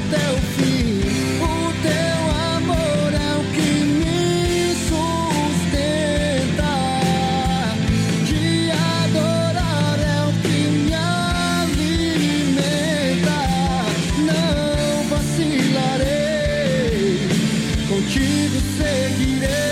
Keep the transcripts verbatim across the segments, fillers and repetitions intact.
até o fim. O teu amor é o que me sustenta. Te adorar é o que me alimenta. Não vacilarei, contigo seguirei.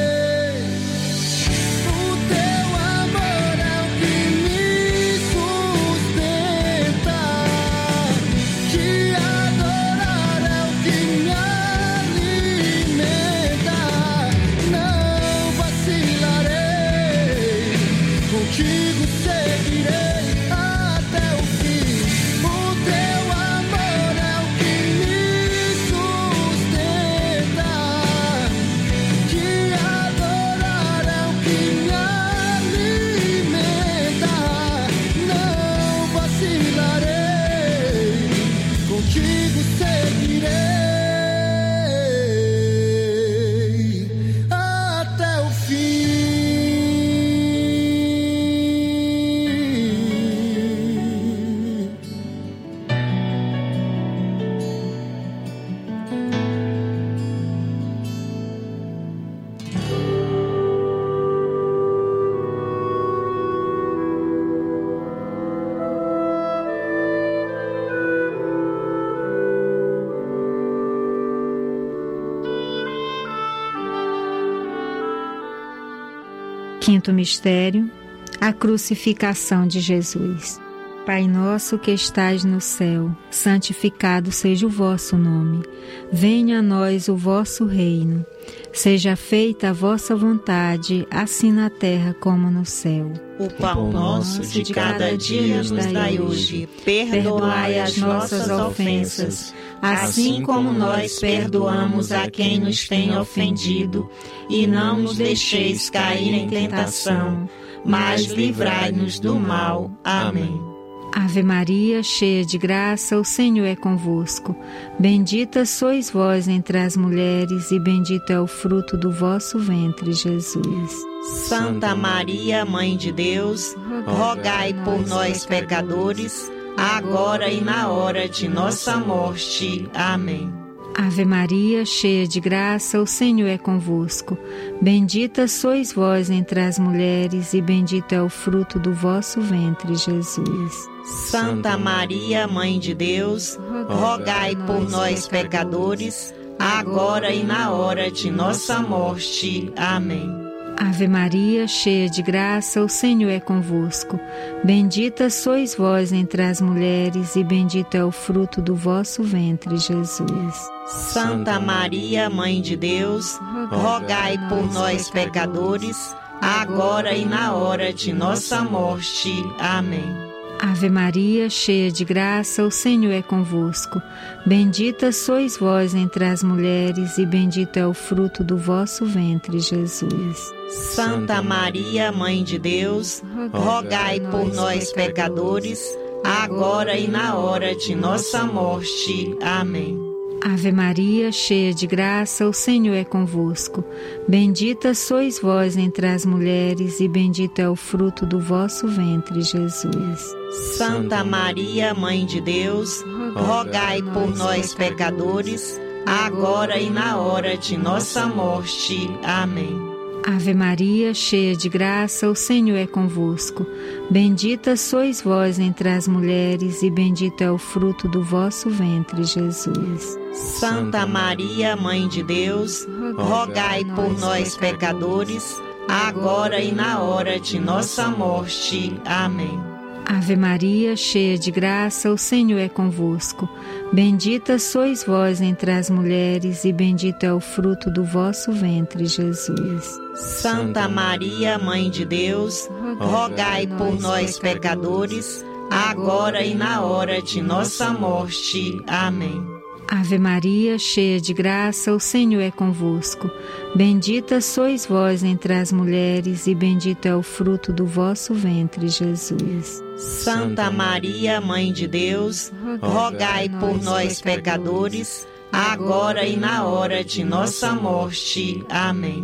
Quinto mistério, a crucificação de Jesus. Pai nosso que estais no céu, santificado seja o vosso nome. Venha a nós o vosso reino. Seja feita a vossa vontade, assim na terra como no céu. O pão nosso de cada dia nos dai hoje. Perdoai as nossas ofensas, assim como nós perdoamos a quem nos tem ofendido. E não nos deixeis cair em tentação, mas livrai-nos do mal. Amém. Ave Maria, cheia de graça, o Senhor é convosco. Bendita sois vós entre as mulheres, e bendito é o fruto do vosso ventre, Jesus. Santa Maria, Mãe de Deus, rogai por nós, pecadores, agora e na hora de nossa morte. Amém. Ave Maria, cheia de graça, o Senhor é convosco. Bendita sois vós entre as mulheres, e bendito é o fruto do vosso ventre, Jesus. Santa Maria, Mãe de Deus, rogai por nós, pecadores, agora e na hora de nossa morte. Amém. Ave Maria, cheia de graça, o Senhor é convosco. Bendita sois vós entre as mulheres, e bendito é o fruto do vosso ventre, Jesus. Santa Maria, Mãe de Deus, rogai por nós, pecadores, agora e na hora de nossa morte. Amém. Ave Maria, cheia de graça, o Senhor é convosco. Bendita sois vós entre as mulheres, e bendito é o fruto do vosso ventre, Jesus. Santa Maria, Mãe de Deus, rogai por nós, pecadores, agora e na hora de nossa morte. Amém. Ave Maria, cheia de graça, o Senhor é convosco. Bendita sois vós entre as mulheres, e bendito é o fruto do vosso ventre, Jesus. Santa Maria, Mãe de Deus, rogai por nós, pecadores, agora e na hora de nossa morte. Amém. Ave Maria, cheia de graça, o Senhor é convosco. Bendita sois vós entre as mulheres, e bendito é o fruto do vosso ventre, Jesus. Santa Maria, Mãe de Deus, rogai por nós, pecadores, agora e na hora de nossa morte. Amém. Ave Maria, cheia de graça, o Senhor é convosco. Bendita sois vós entre as mulheres, e bendito é o fruto do vosso ventre, Jesus. Santa Maria, Mãe de Deus, rogai por nós, pecadores, agora e na hora de nossa morte. Amém. Ave Maria, cheia de graça, o Senhor é convosco. Bendita sois vós entre as mulheres, e bendito é o fruto do vosso ventre, Jesus. Santa Maria, Mãe de Deus, rogai por nós, pecadores, agora e na hora de nossa morte. Amém.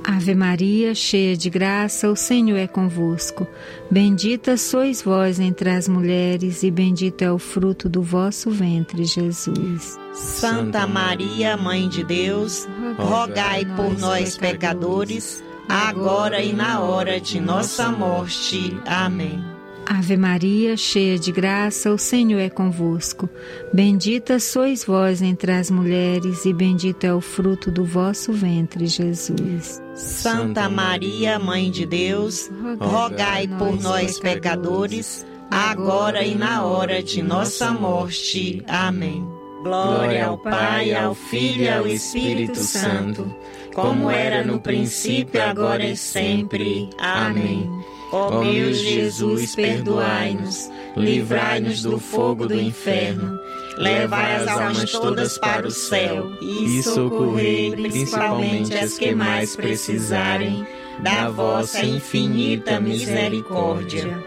Ave Maria, cheia de graça, o Senhor é convosco. Bendita sois vós entre as mulheres, e bendito é o fruto do vosso ventre, Jesus. Santa Maria, Mãe de Deus, rogai por nós, pecadores, agora e na hora de nossa morte. Amém. Ave Maria, cheia de graça, o Senhor é convosco. Bendita sois vós entre as mulheres, e bendito é o fruto do vosso ventre, Jesus. Santa Maria, Mãe de Deus, rogai por nós, pecadores, agora e na hora de nossa morte. Amém. Glória ao Pai, ao Filho e ao Espírito Santo, como era no princípio, agora e sempre. Amém. Ó meu Jesus, perdoai-nos, livrai-nos do fogo do inferno, levai as almas todas para o céu e socorrei principalmente as que mais precisarem da vossa infinita misericórdia.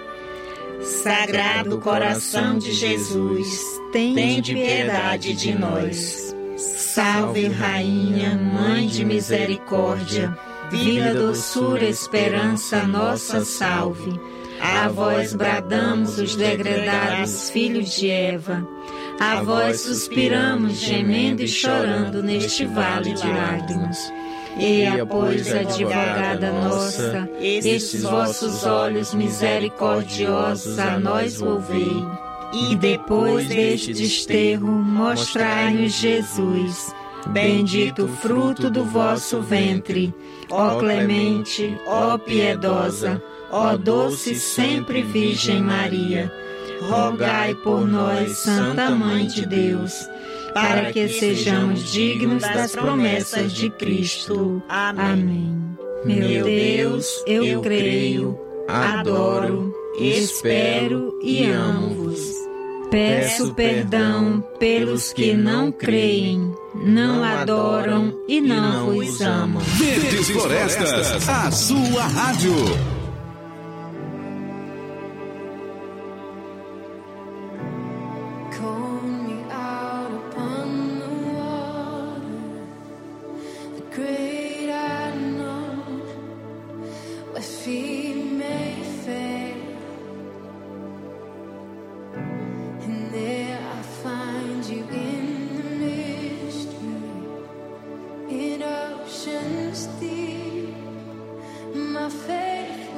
Sagrado coração de Jesus, tende piedade de nós. Salve, Rainha, Mãe de misericórdia, vida, doçura, esperança, nossa salve. A vós bradamos os degredados filhos de Eva, a vós suspiramos, gemendo e chorando neste vale de lágrimas. Eia, pois, advogada nossa, estes vossos olhos misericordiosos a nós volvei, e depois deste desterro mostrai-nos Jesus, bendito o fruto do vosso ventre. Ó clemente, ó piedosa, ó doce sempre Virgem Maria, rogai por nós, Santa Mãe de Deus, para que sejamos dignos das promessas de Cristo. Amém. Meu Deus, eu creio, adoro, espero e amo-vos. Peço perdão pelos que não creem, não adoram e não vos amam. Verdes Florestas, a sua rádio. My faith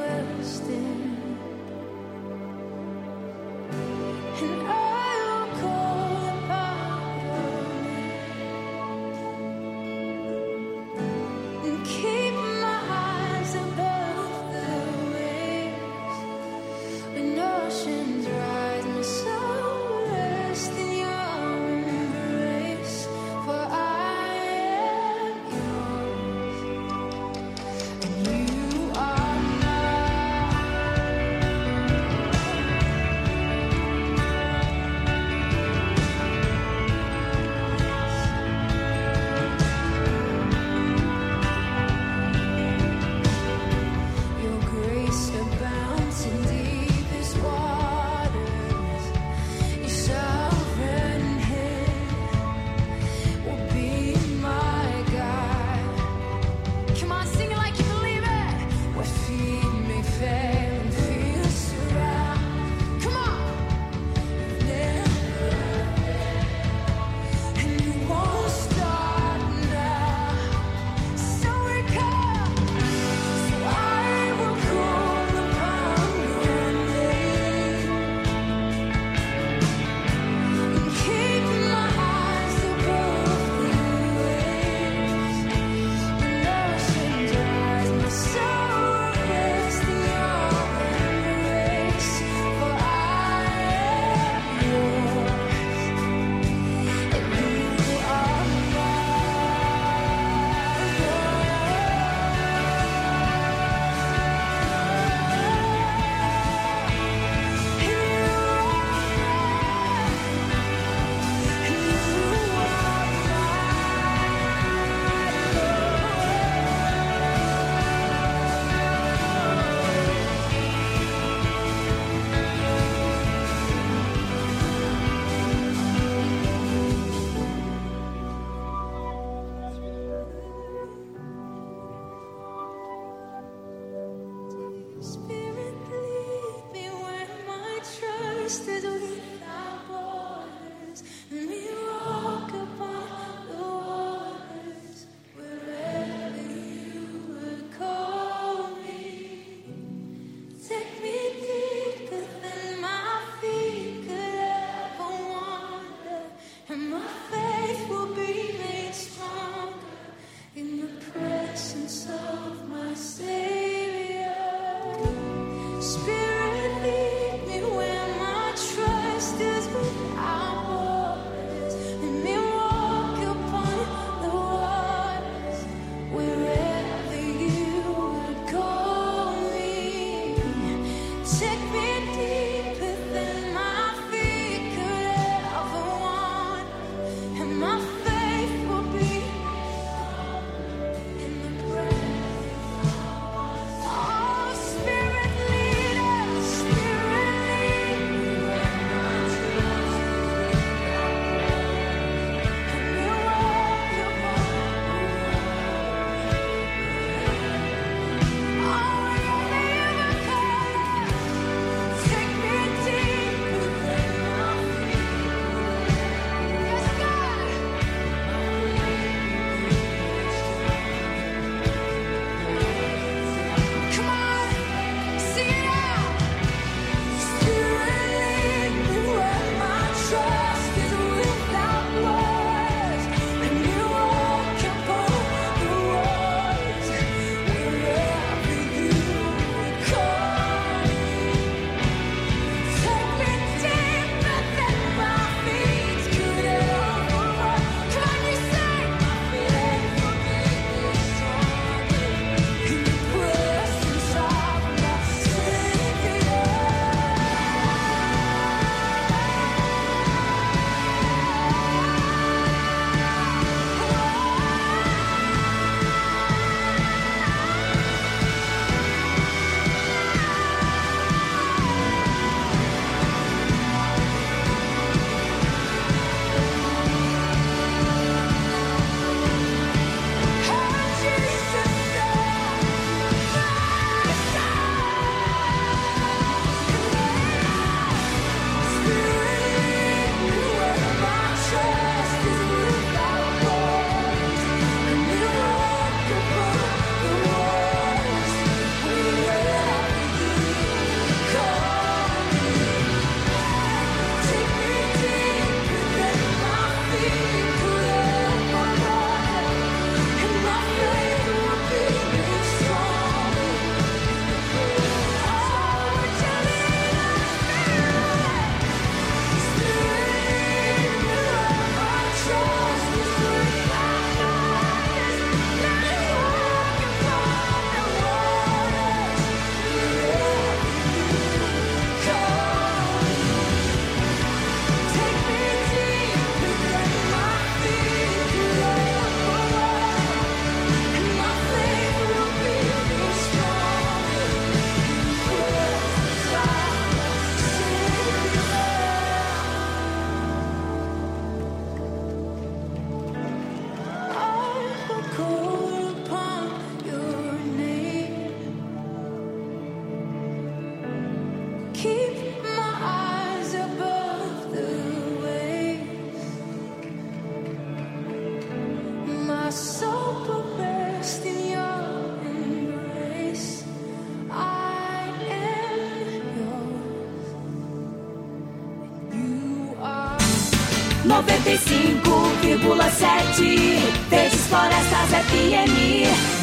noventa e cinco vírgula sete Verdes Florestas F M.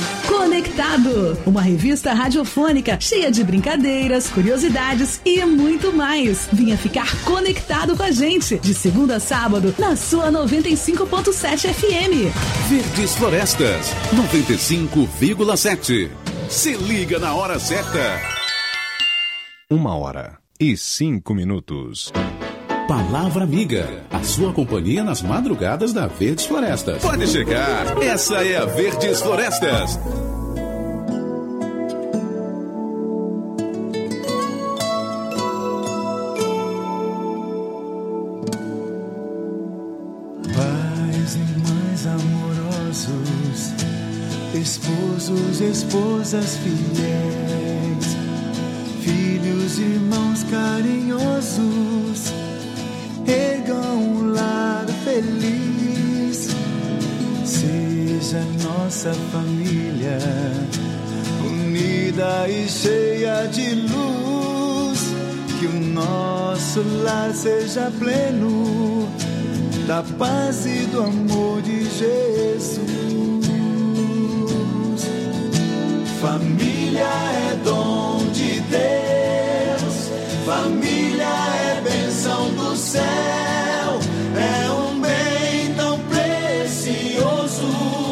Conectado, uma revista radiofônica cheia de brincadeiras, curiosidades e muito mais. Venha ficar conectado com a gente, de segunda a sábado, na sua noventa e cinco ponto sete F M. Verdes Florestas, noventa e cinco vírgula sete. Se liga na hora certa. Uma hora e cinco minutos. Palavra Amiga, a sua companhia nas madrugadas da Verdes Florestas. Pode chegar, essa é a Verdes Florestas. Pais e mães amorosos, esposos, esposas fiéis, filhos, irmãos carinhosos, ergam um lar feliz. Seja nossa família unida e cheia de luz, que o nosso lar seja pleno da paz e do amor de Jesus. Família é dom de Deus, família é bênção do céu, é um bem tão precioso,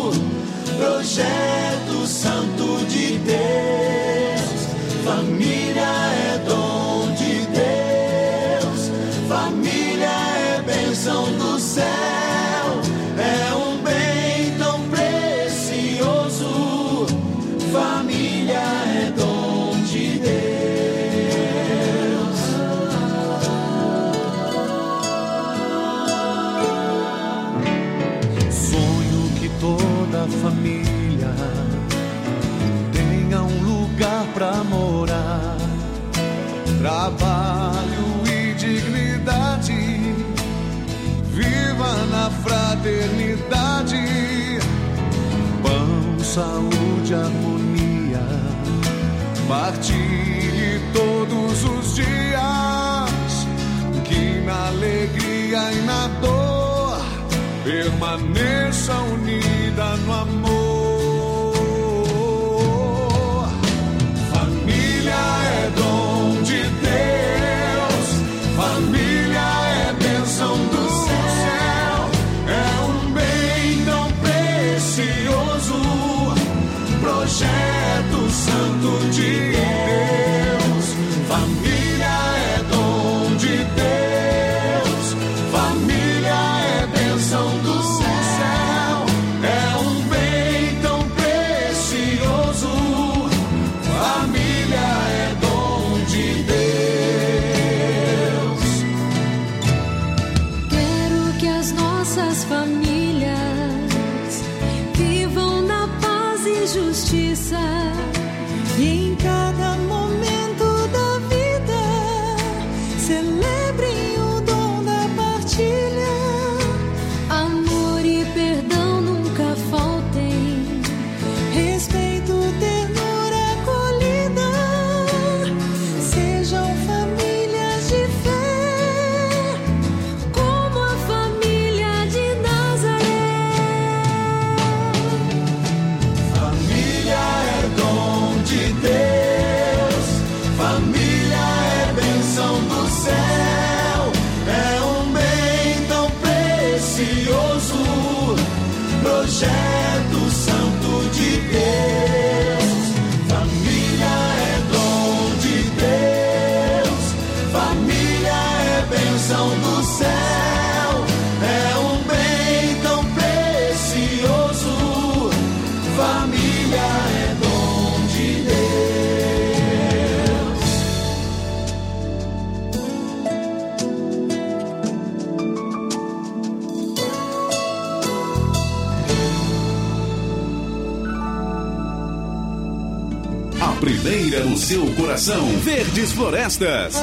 projeto santo de Deus. Família é dom de Deus, família é bênção do céu, é um bem tão precioso, família é dom de Deus. Sonho que toda família tenha um lugar pra morar, trabalho e dignidade, viva na fraternidade, pão, saúde, harmonia, partilhe todos os dias, que na alegria e na dor permaneça unida no amor. Família é dom de Deus, família é bênção do céu, é um bem tão precioso, projeto santo de Deus. Família é dom de Deus, família é bênção do céu, é um bem tão precioso, família é dom de Deus. Quero que as nossas famílias vivam na paz e justiça, e em cada momento da vida celebrem o dom da partilha. Amor e perdão nunca faltem, respeito, ternura, acolhida, sejam famílias de fé, como a família de Nazaré. Família é dom de Deus, família é bênção do céu, é um bem tão precioso, projeto santo de Deus. Família é dom de Deus, família é bênção do céu, é um bem tão precioso, família é dom de Deus. A primeira no seu coração. Verdes Florestas.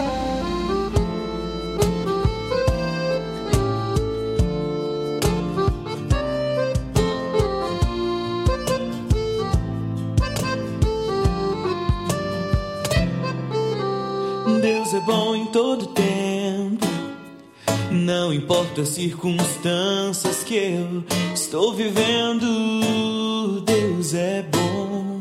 Deus é bom em todo tempo, não importa as circunstâncias que eu estou vivendo, Deus é bom.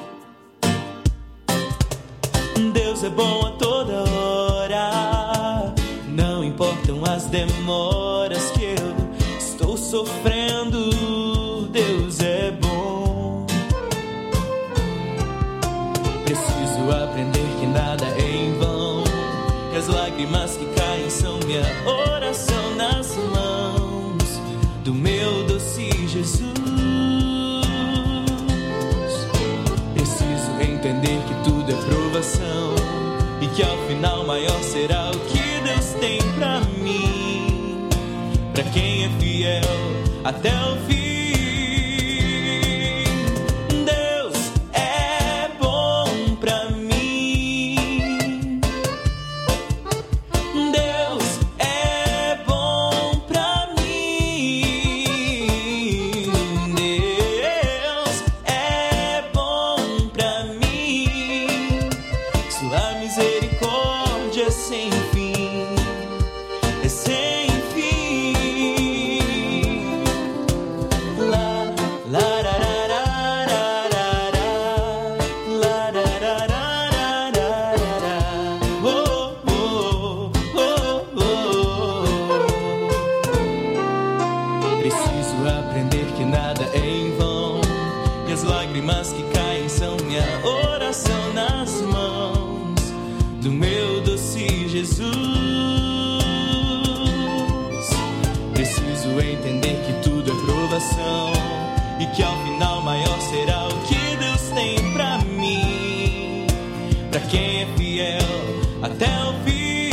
Deus é bom a toda hora, não importam as demoras que eu estou sofrendo, Deus é bom. Preciso aprender que nada é em vão, que as lágrimas que caem são minha oração nas mãos do meu doce Jesus. Preciso entender que tudo é provação e que ao final maior será o que Deus tem pra mim, pra quem é fiel até o fim. Misericórdia sem fim, é sem fim. Preciso aprender que nada é em vão, e as lágrimas que caem são minha oração nas mãos do meu doce Jesus. Preciso entender que tudo é provação e que ao final maior será o que Deus tem pra mim, pra quem é fiel até o fim.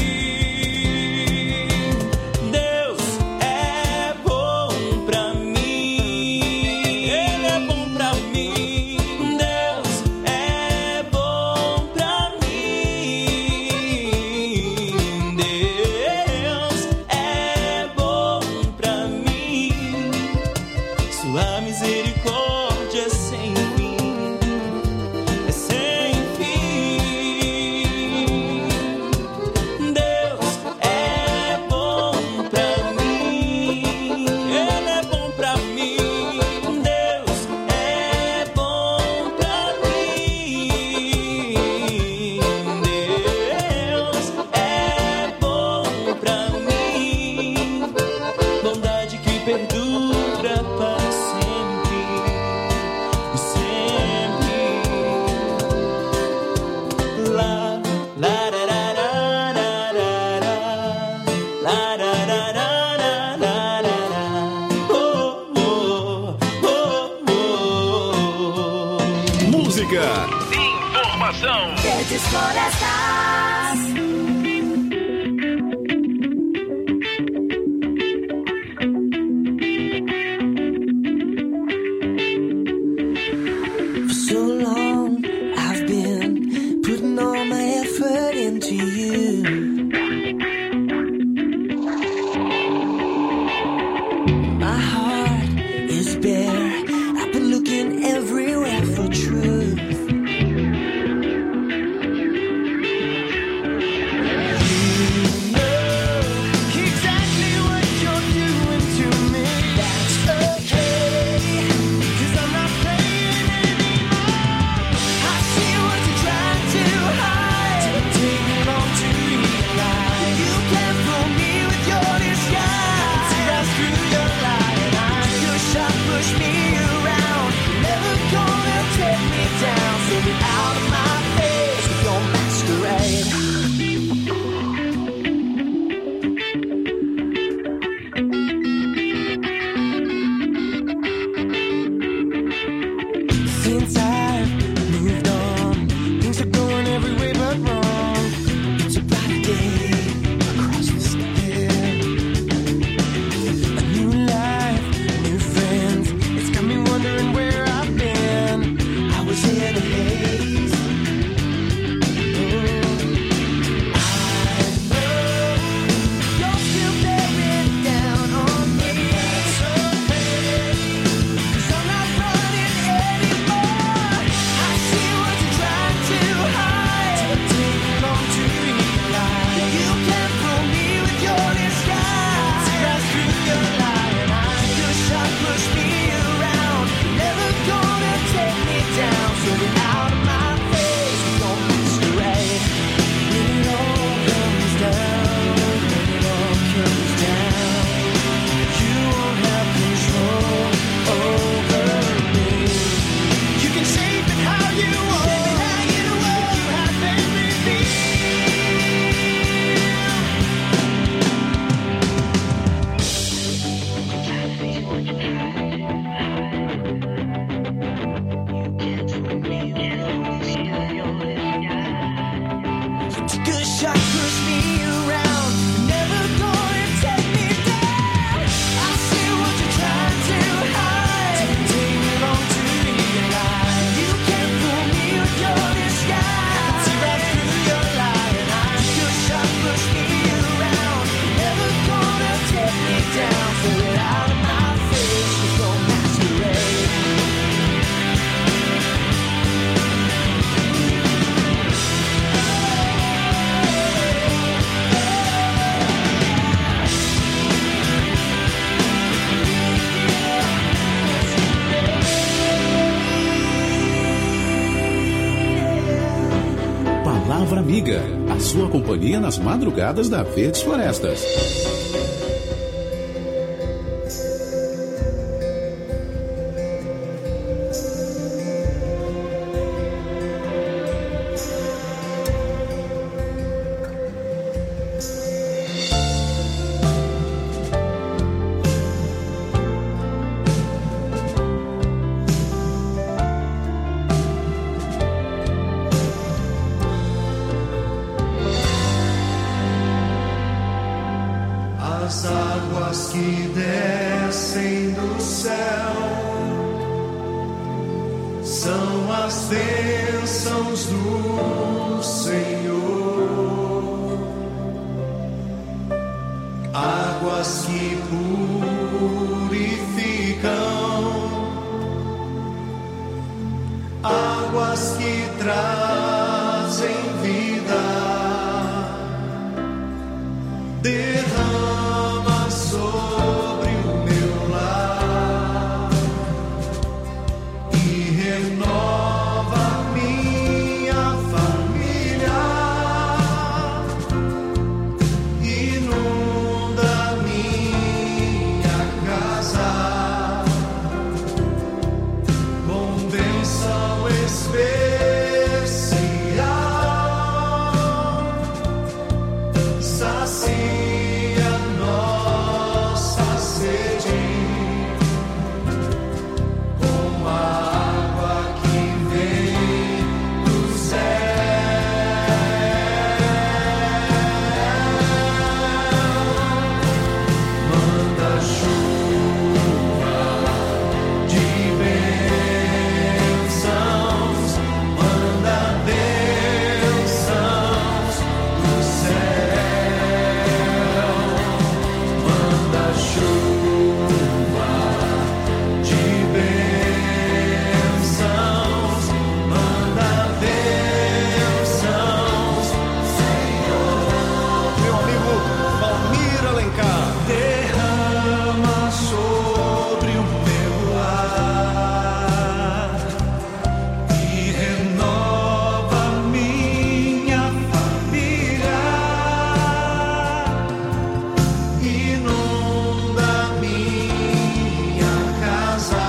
Informação. Verdes Florestas. For so long I've been putting all my effort into you. My heart is bare. I've been looking everywhere for truth. Palavra Amiga, a sua companhia nas madrugadas da Verdes Florestas. são as bênçãos do Senhor, águas que purificam, águas que trazem vida, derrama sobre o meu lar e renova minha família, inunda minha casa com bênção especial, sacia nossa sede com a água que vem do céu. Manda chuva de bênçãos, manda bênçãos do céu, manda chuva de bênçãos, manda bênçãos, Senhor. Meu amigo Valmir Alencar, derrama sobre o meu lar e renova minha família, inunda minha casa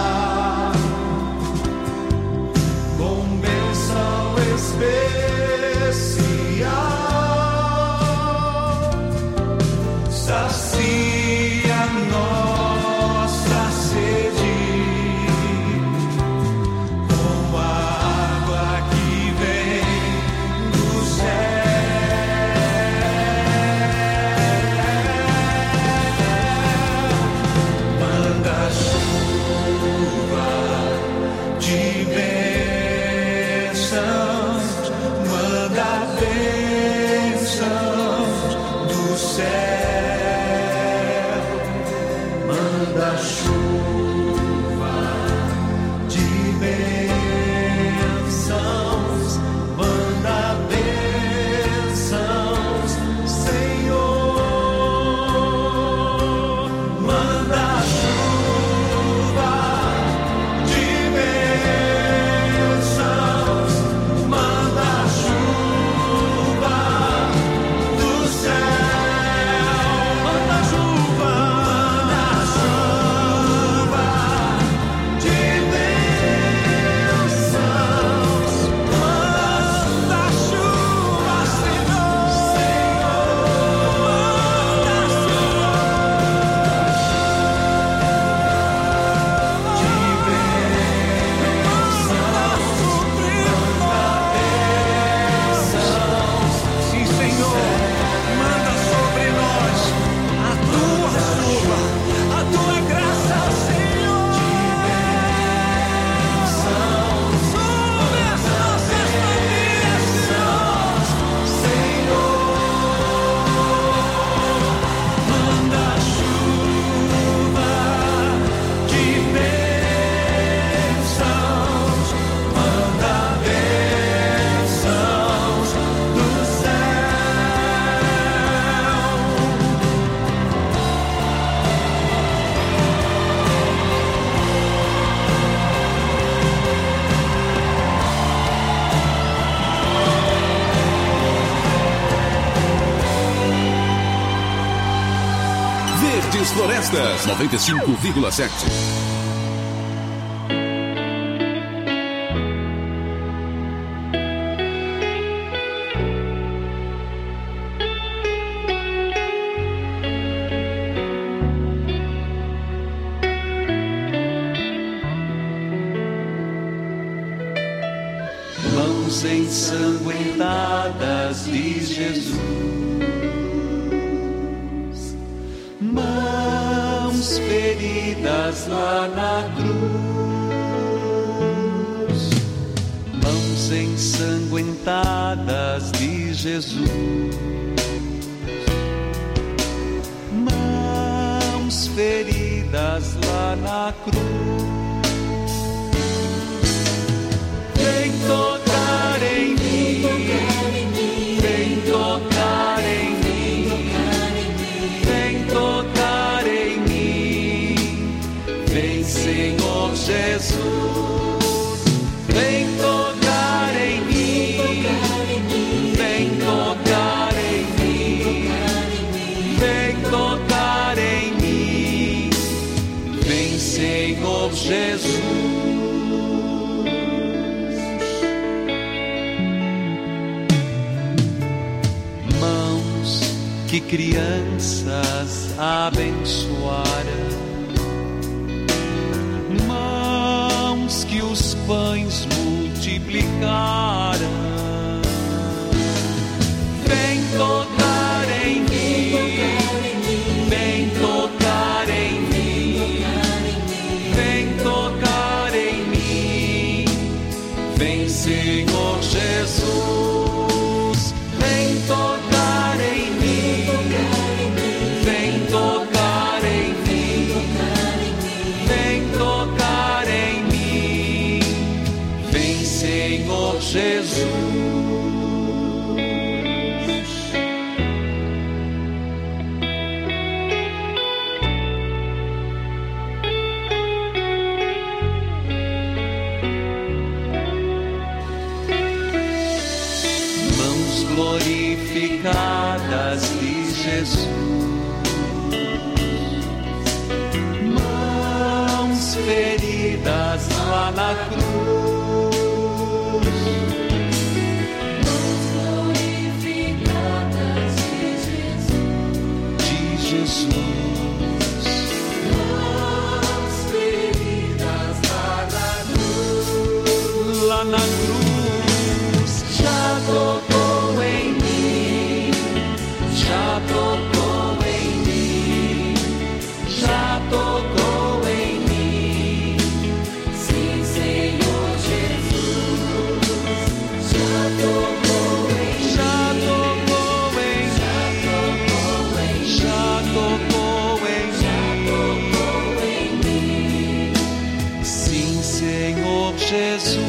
com bênção especial, sacia nossa sede com a água que vem do céu. Manda chuva de bênçãos, manda bênçãos do céu, manda chuva de bênçãos, manda bênçãos, Senhor. Manda chuva de bênçãos, manda chuva do céu, manda chuva, manda chuva de bênçãos, manda chuva, Senhor, manda chuva de bênçãos, manda bênçãos, sim, Senhor, manda sobre nós a tua chuva, a tua graça, Senhor, de bênçãos sobre as nossas famílias, Senhor. Manda chuva de bênçãos, manda bênçãos do Verdes Florestas, noventa e cinco vírgula sete. Mãos ensanguentadas, diz Jesus. Mãos feridas lá na cruz. ensanguentadas de Jesus, mãos feridas lá na cruz. Vem tocar em mim, vem tocar em mim, vem tocar em mim, vem Senhor Jesus. Vem tocar em mim, vem tocar em mim, vem tocar em mim, vem Senhor Jesus. Mãos que crianças abençoaram, que os pães multiplicaram. Vem tocar em mim, vem tocar em mim, vem tocar em mim, vem Senhor Jesus. Vem tocar em mim, vem tocar em mim, vem tocar em mim, Senhor Jesus. Mãos glorificadas de Jesus, mãos feridas lá na cruz. Jesus, mãos feridas lá na cruz, lá na cruz, já tocou em mim, já tocou em mim, já tocou em mim, sim Senhor Jesus, já tocou em mim, já tocou em mim, já tocou em mim, sim Senhor Jesus.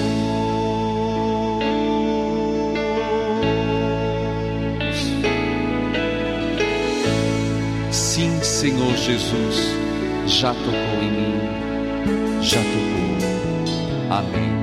Sim Senhor Jesus, já tocou em mim, já tocou. Amém.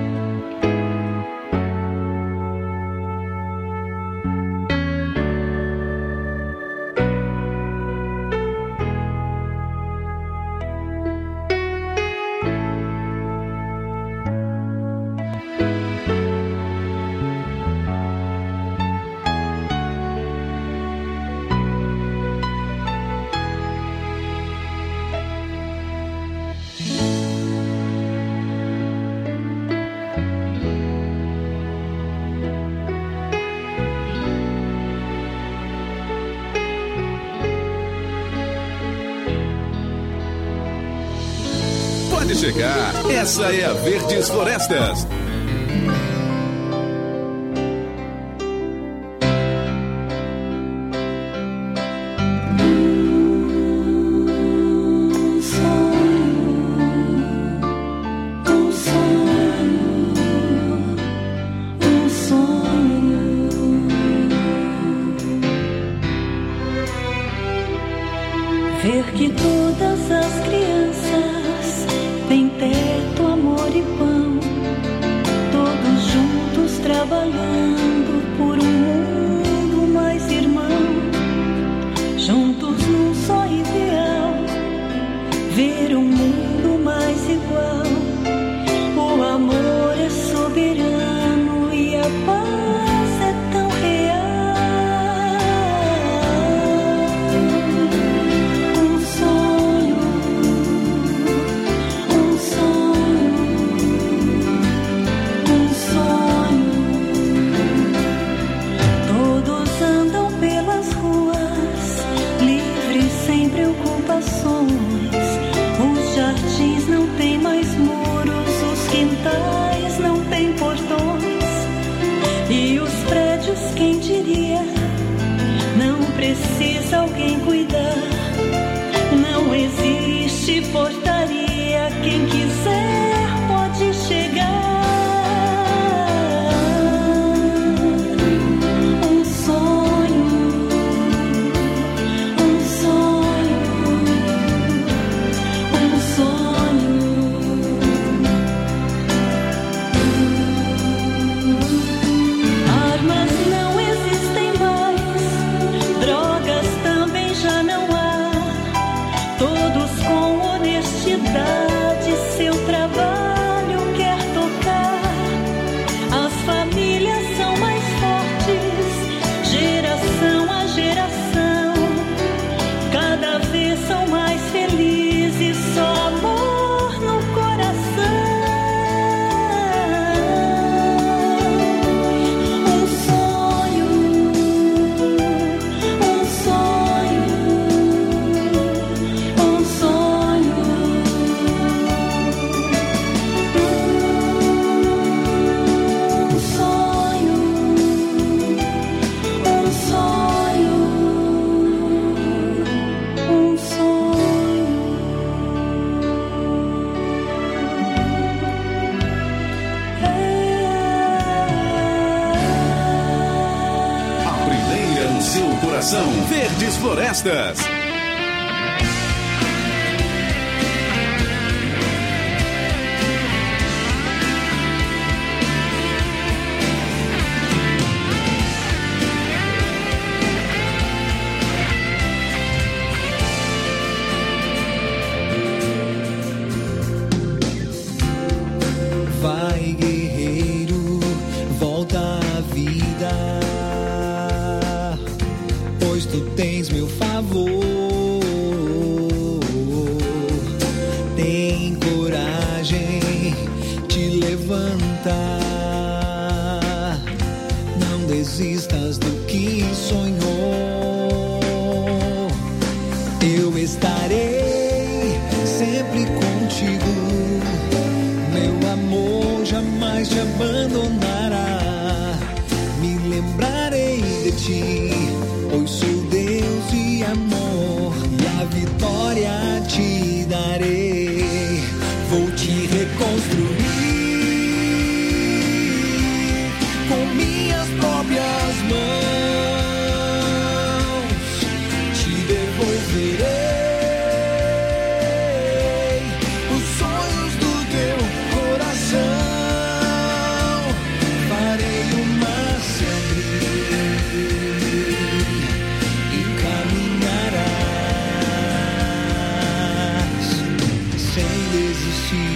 Pode chegar, essa é a Verdes Florestas. Ver que todas as crianças têm teto, amor e pão, todos juntos trabalhando por um mundo mais irmão, juntos num só ideal, ver um mundo mais igual. O amor é soberano e a paz é tão real. Um sonho Quem quiser pode chegar. Um sonho, um sonho, um sonho. Armas não existem mais, drogas também já não há. Todos com honestidade seu trabalho quer tocar. As famílias são mais fortes, geração a geração. Cada vez são mais felizes, só amor no coração. Um sonho, um sonho, um sonho. Um sonho, um sonho, um sonho. A primeira no seu coração. Verdes Florestas. Vai, guerreiro, volta à vida, pois tu tens meu favor. Tem coragem, te levanta, não desistas do que sonhou. Eu estarei sempre contigo, meu amor jamais te abandonará. Me lembrarei de ti, pois sou Deus e amor, e a vitória te darei. Vou te reconstruir com minhas próprias mãos, te devolverei os sonhos do teu coração. Farei uma semente e caminharás sem desistir.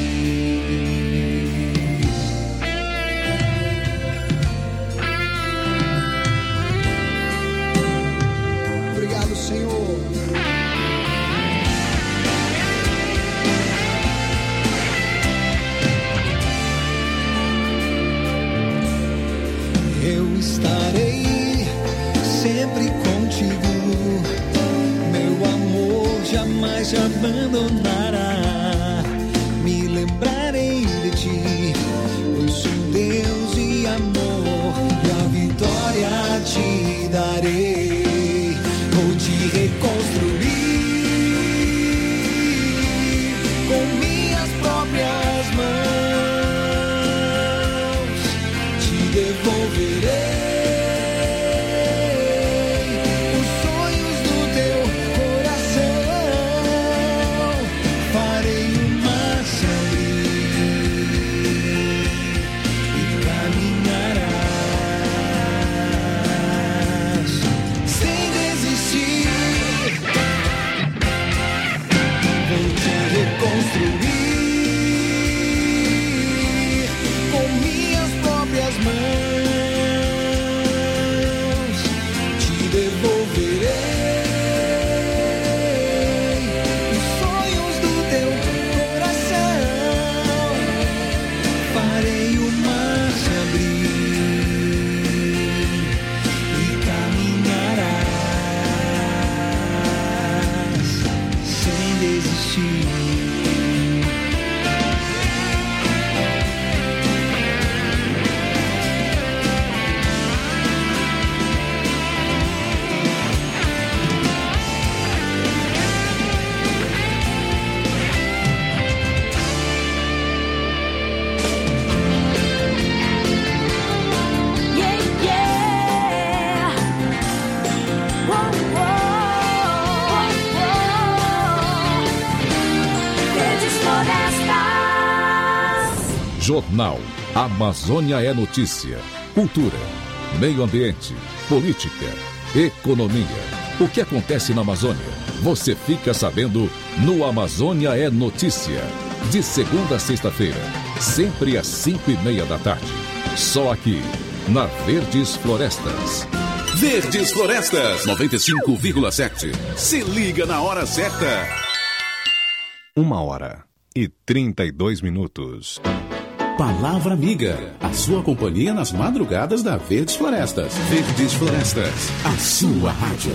Obrigado, Senhor. Eu estarei sempre contigo, meu amor jamais te abandonará. Me lembrarei de ti, pois sou Deus e amor, e a vitória te darei. Vou te reconstruir com minhas próprias mãos, te devolverei os sonhos do teu coração. Farei uma semente Jornal Amazônia é Notícia. Cultura, meio ambiente, política, economia. O que acontece na Amazônia? Você fica sabendo no Amazônia é Notícia. De segunda a sexta-feira, sempre às cinco e meia da tarde. Só aqui, na Verdes Florestas. Verdes Florestas, noventa e cinco vírgula sete. Se liga na hora certa. Uma hora e trinta e dois minutos. Palavra Amiga, a sua companhia nas madrugadas da Verdes Florestas. Verdes Florestas, a sua rádio.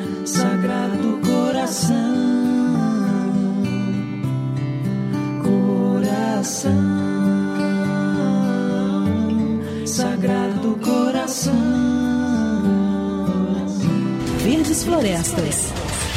Coração, coração, Sagrado Coração. Verdes Florestas.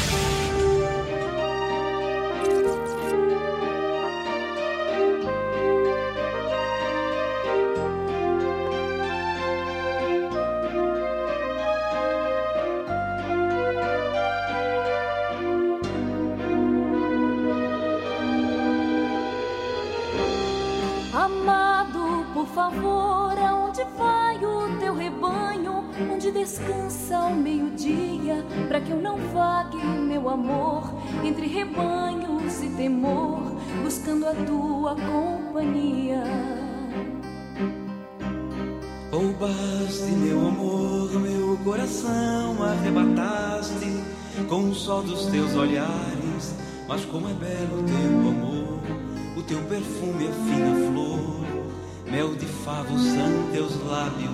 Amado, por favor, aonde vai o teu rebanho? Onde descansa ao meio-dia, para que eu não vague, meu amor, entre rebanhos e temor, buscando a tua companhia. Roubaste meu amor, meu coração arrebataste com o sol dos teus olhares, mas como é belo teu amor, o teu perfume é fina flor, mel de favo são teus lábios.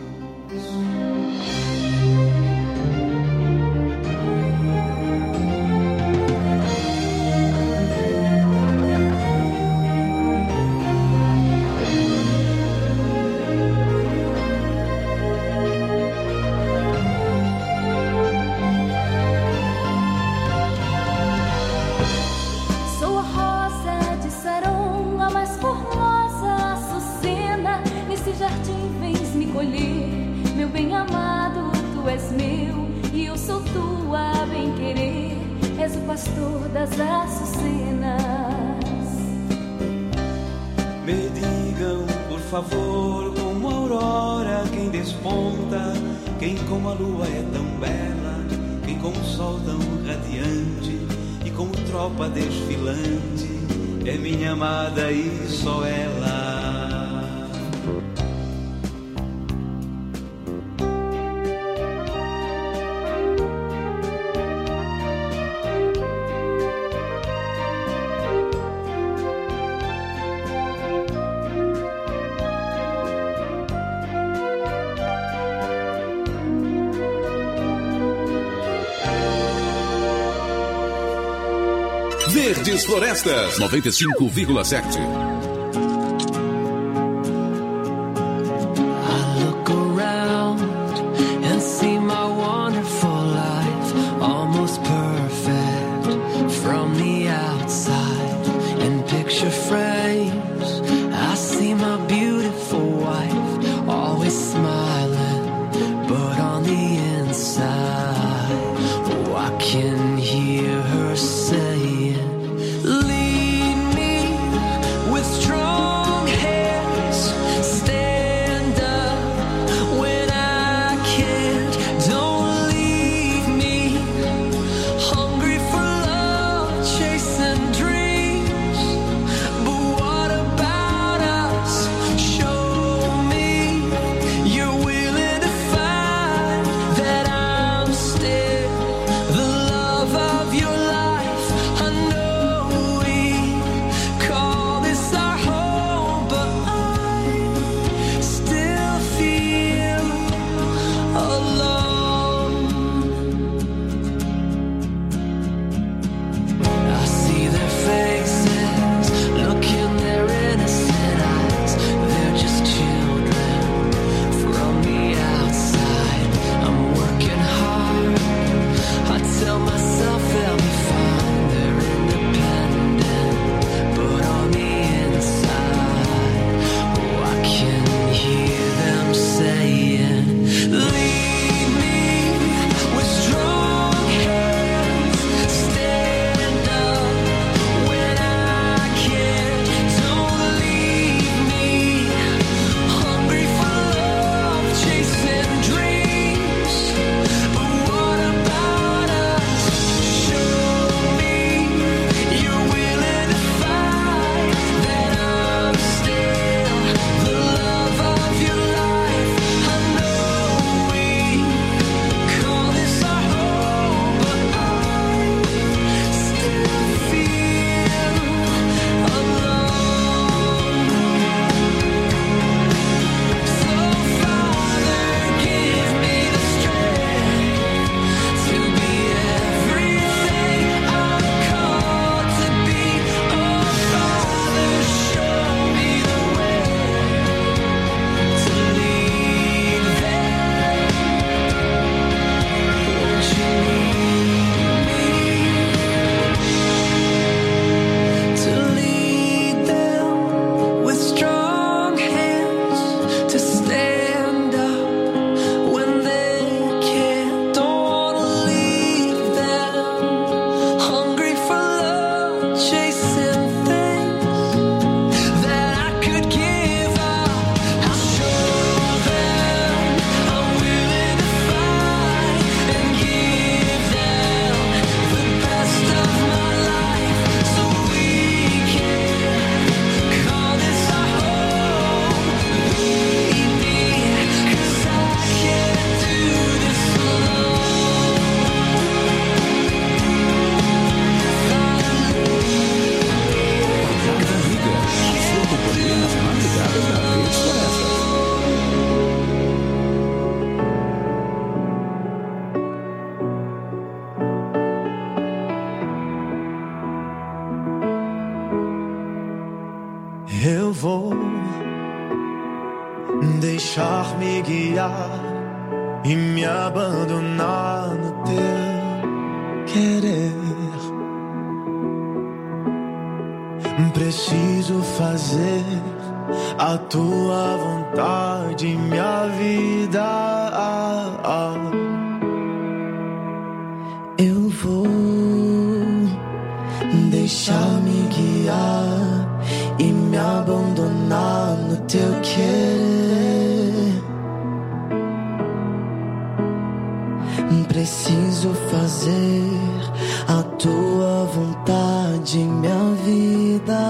Das açucenas. Me digam, por favor, como a aurora quem desponta, quem como a lua é tão bela, quem como o sol tão radiante e como tropa desfilante, é minha amada e só ela. Verdes Florestas, noventa e cinco vírgula sete. But Eu vou deixar-me guiar e me abandonar no teu querer. Preciso fazer a tua vontade, minha vida. Eu vou deixar-me guiar e me abandonar no teu querer. Preciso fazer a tua vontade, minha vida.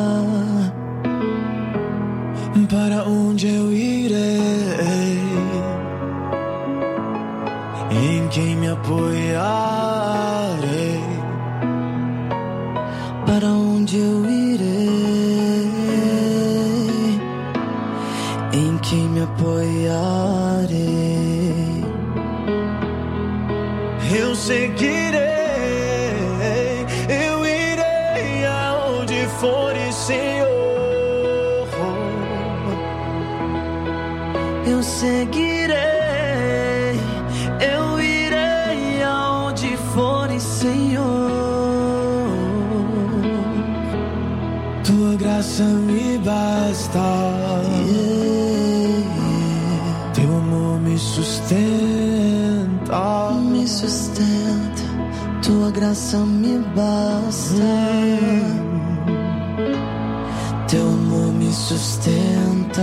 Para onde eu irei? Em quem me apoiarei? Para onde eu irei? Em quem me apoiarei? Eu seguirei, eu irei aonde fores, Senhor. Eu seguirei, eu irei aonde fores, Senhor. Tua graça me basta, yeah. Teu amor me sustenta, me sustenta. Tua graça me basta, hum. Teu amor me sustenta.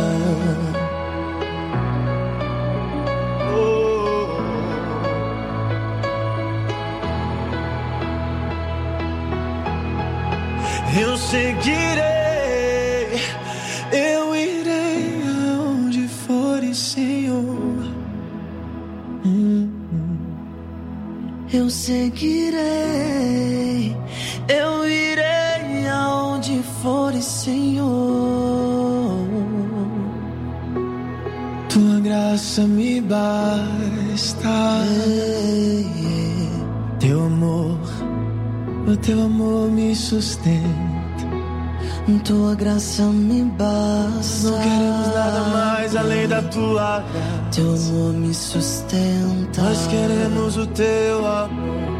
Eu seguirei, eu irei aonde fores, Senhor. Hum, hum. Eu seguirei, eu irei aonde fores, Senhor. Tua graça me basta, yeah, yeah. Teu amor, o teu amor me sustenta. Tua graça me basta. Não queremos nada mais além da tua graça. Teu amor me sustenta. Nós queremos o teu amor,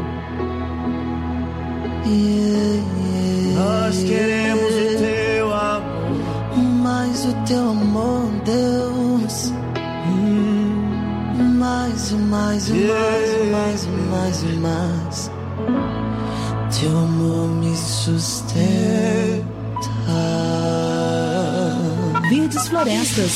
yeah, yeah. Nós queremos o teu amor. Mais o teu amor, Deus. hum. Mais e mais e yeah. mais e mais e mais e mais. Teu amor me sustenta. Verdes Florestas.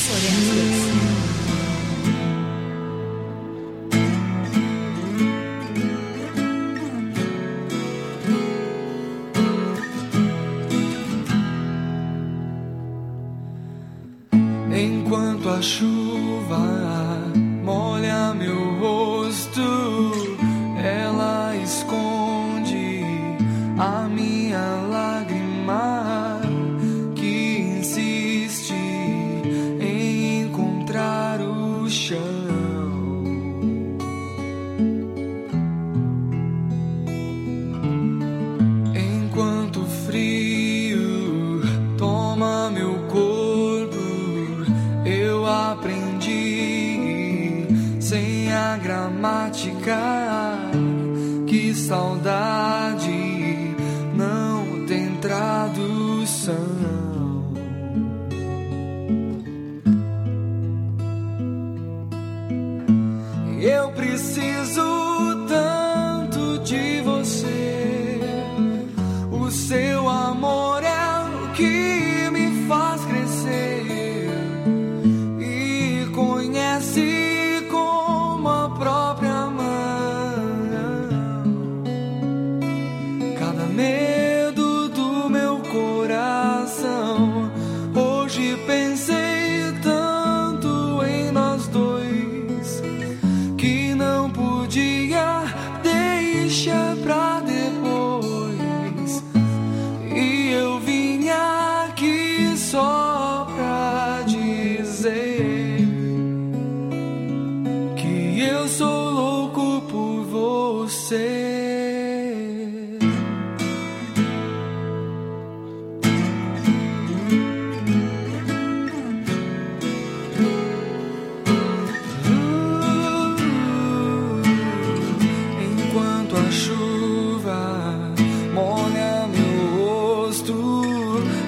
Enquanto a chuva molha meu rosto, ela esconde a minha lágrima que insiste em encontrar o chão. Enquanto o frio toma meu corpo, eu aprendi sem a gramática que saudade não tem tradução. Eu preciso tanto de você. O seu amor é o que me faz crescer e conhece como a própria mão cada medo do meu coração.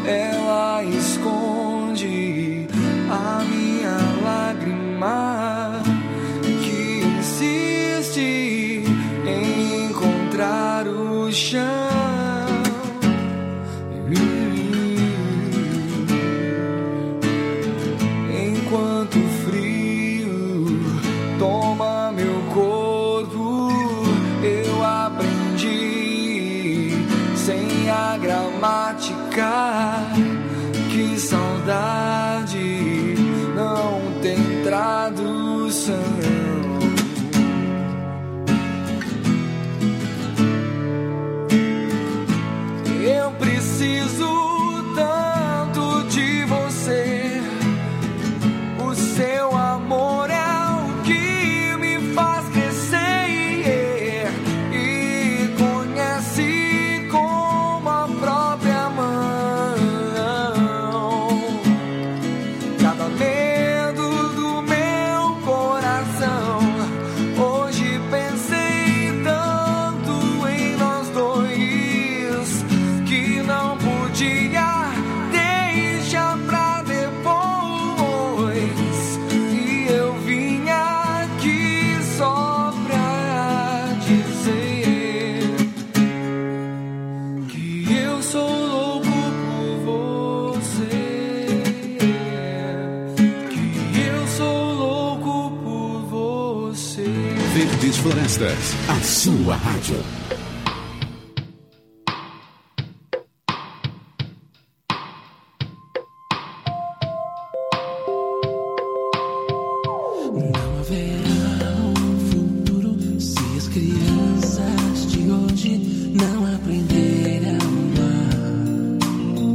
ela esconde a minha lágrima que insiste em encontrar o chão. Enquanto o frio toma meu corpo, eu aprendi sem a gramática que saudade não tem tradução. Eu preciso tanto de você, o seu amor é o que me faz crescer e conhece como a própria mão cada medo do meu coração. Hoje pensei tanto em nós dois que não podia deixar pra depois, e eu vim aqui só pra dizer que eu sou louco por você, que eu sou louco por você. Verdes Florestas, a sua rádio.